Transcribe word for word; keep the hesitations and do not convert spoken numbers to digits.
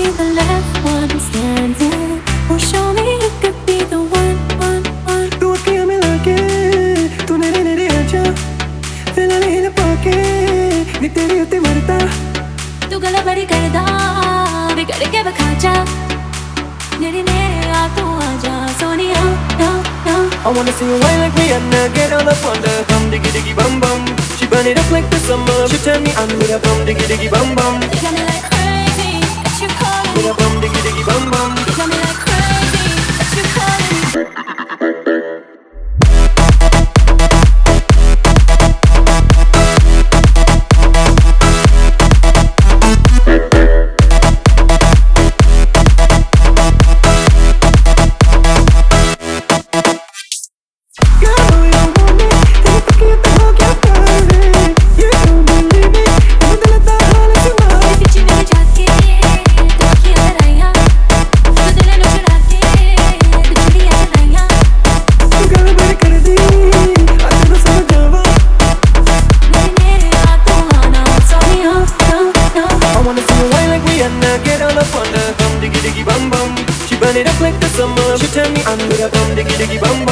be the last one standing, or show me you could be the one, one, one. तू अखियां मिला के तू नेड़े नेड़े आजा फिर लील पाके नी तेरे उत्ते मरदा तू गला बड़ी करदा बिगड़ के बखा जा नेड़े नेड़े आ तू आजा Sonia no no. I wanna see you whine like Rihanna, get all up on the bum diggy diggy bum bum. She burn it up like the summer. She turn me on with a bum diggy diggy bum bum. You got me like crazy, that you calling With me. a bum diggy diggy bum bum. You got me like crazy, that you calling me. Get all up on the bum diggy diggy bum bum. She burn it up like the summer. She turn me on with a bum diggy diggy bum bum.